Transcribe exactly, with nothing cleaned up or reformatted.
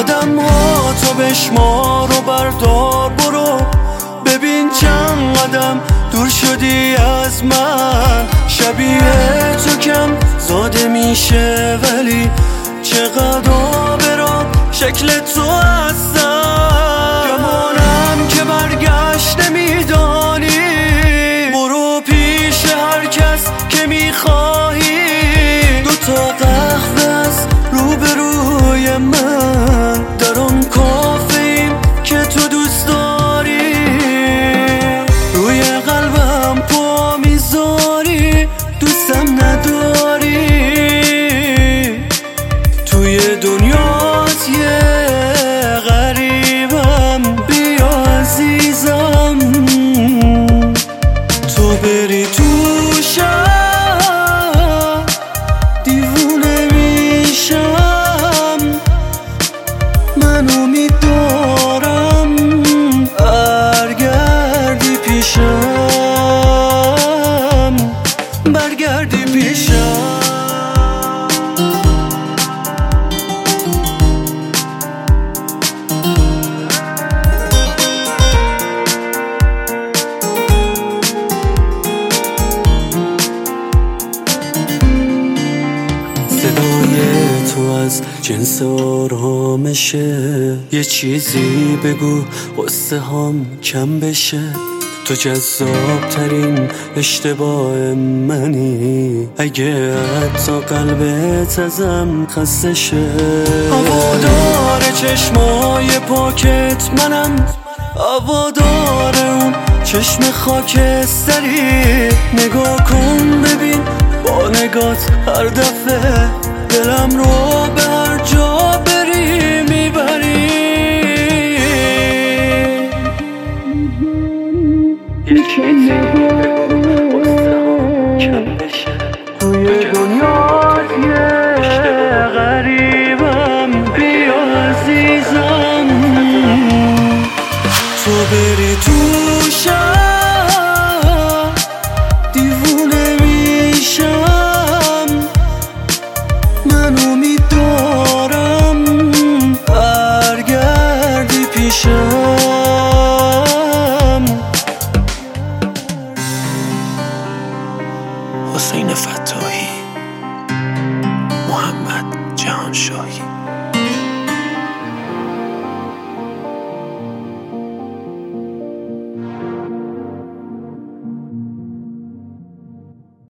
قدم ها تو بشمار و بردار برو، ببین چند قدم دور شدی از من. شبیه تو کم زاده میشه ولی چقدر برام شکل تو هستم. گمانم که برگشت نمیدانی، برو پیش هر کس که میخواهی. دوتا قهوه است روبروی من، در آن کافه ایم که تو دوست داری. روی قلبم پا میذاری، دوستم نداری. توی دنیات یه غریبم، بیا عزیزم. تو بری تو شب دیوونه میشم، من امید دارم برگردی پیشم، برگردی پیشم. صدای تو از جنس آرامشه، یه چیزی بگو قصه هام کم بشه. تو جذاب ترین اشتباه منی، اگه حتی قلبت ازم خسته شه. هوادار چشمای پاکت منم، هوادار اون چشم خاکستری. نگاه کن ببین با نگات هر دفعه دلم رو به هر جا بری میبری. یه چیزی بگو قصه هم کم بشه. توی دنیات یه غریبم، بیا عزیزم. تو بری تو شب دیوونه میشم، من امید دارم برگردی پیشم. حسین فتاحی، محمد جهانشاهی.